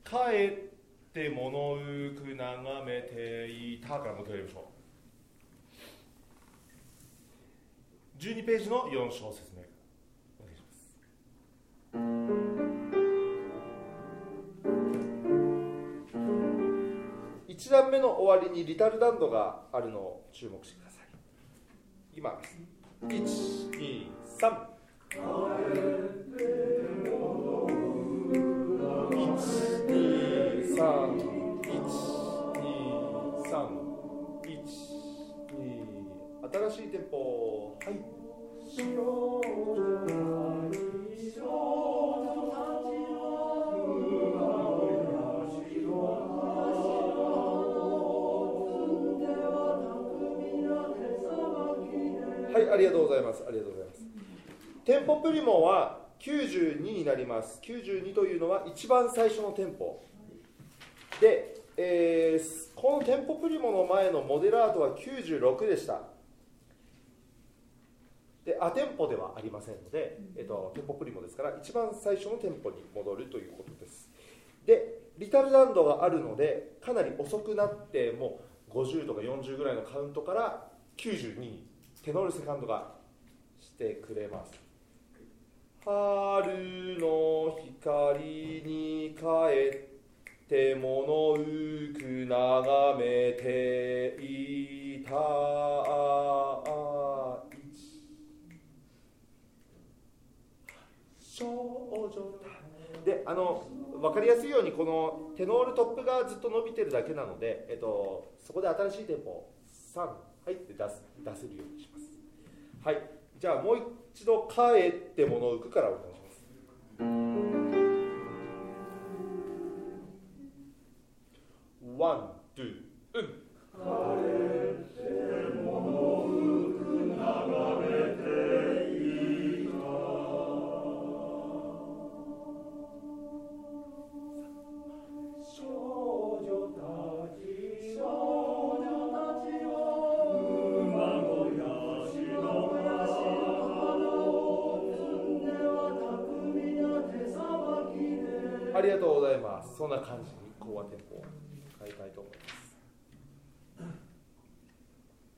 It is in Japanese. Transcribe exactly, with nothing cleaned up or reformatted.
帰って物うく眺めていたからもう一回やりましょう。じゅうにページのよん章説明お願いします。いち段目の終わりにリタルダンドがあるのを注目してください。今いち、に、さんいち、に、さんいち、に、さんいち、に新しいテンポ。はい。はい、ありがとうございます。ありがとうございます。テンポプリモはきゅうじゅうにになります。きゅうじゅうにというのは一番最初のテンポで、えー、このテンポプリモの前のモデラートはきゅうじゅうろくでした。でアテンポではありませんので、えっと、テンポプリモですから一番最初のテンポに戻るということです。でリタルダンドがあるのでかなり遅くなってもうごじゅうとかよんじゅうぐらいのカウントからきゅうじゅうににテノールセカンドがしてくれます。春の光に帰って物うく眺めていた少女で、あの分かりやすいようにこのテノールトップがずっと伸びてるだけなので、えっと、そこで新しいテンポさん入って出す出せるようにします。はい、じゃあもう一度帰って物を浮くからお願いします。ワン、ツー、うん。帰って物浮く眺めていた少女たち少女たちは馬小屋しのありがとうございます。そんな感じにコアテンポを変えたいと思います。